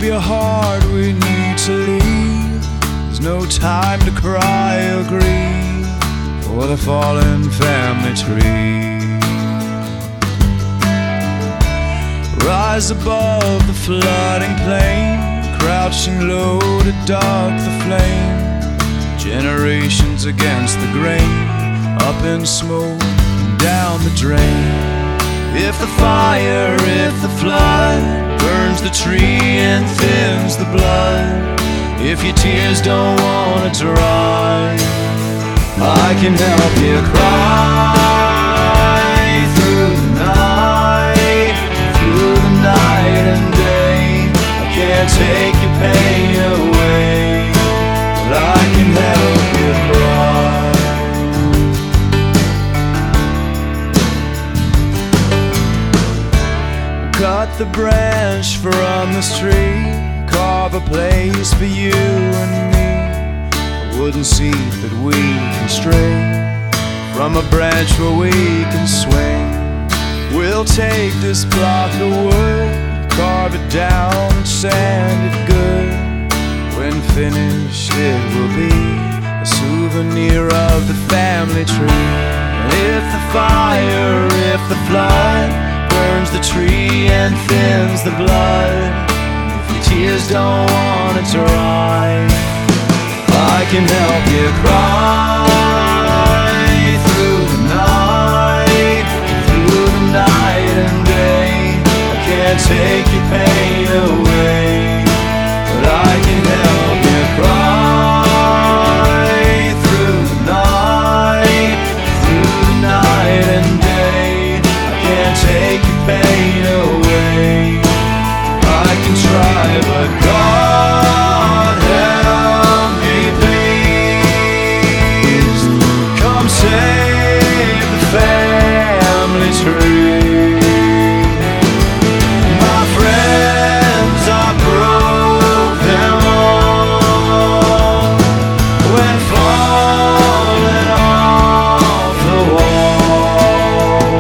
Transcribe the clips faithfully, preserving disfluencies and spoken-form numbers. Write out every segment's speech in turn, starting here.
Grab your heart, we need to leave. There's no time to cry or grieve for the fallen family tree. Rise above the flooding plain, crouching low to dark the flame. Generations against the grain, up in smoke and down the drain. If the fire, if the flood burns the tree and thins the blood, if your tears don't wanna dry, I can help you cry through the night, through the night and day. I can't take your pain away, but I can help you cry. Cut the branch from this tree, carve a place for you and me, a wooden seat that we can string from a branch where we can swing. We'll take this block of wood, carve it down and sand it good. When finished it will be a souvenir of the family tree. And if the fire, if the flood burns the tree and thins the blood, if your tears don't wanna dry, I can help you cry through the night, through the night and day. I can't take your pain away, but I can help you cry through the night, through the night and day. I can't take your pain away. I can try, but God help me, please. Come save the family tree. My friends, I broke them all when falling off the wall.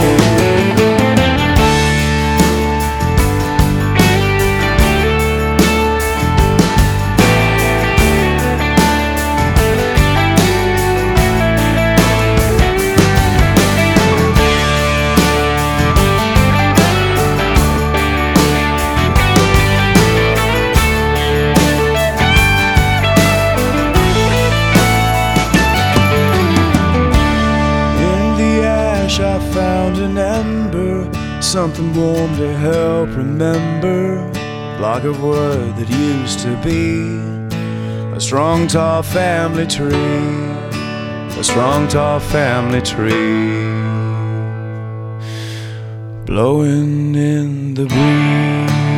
I found an ember, something warm to help remember. Block of wood that used to be a strong tall family tree, a strong tall family tree, blowing in the breeze.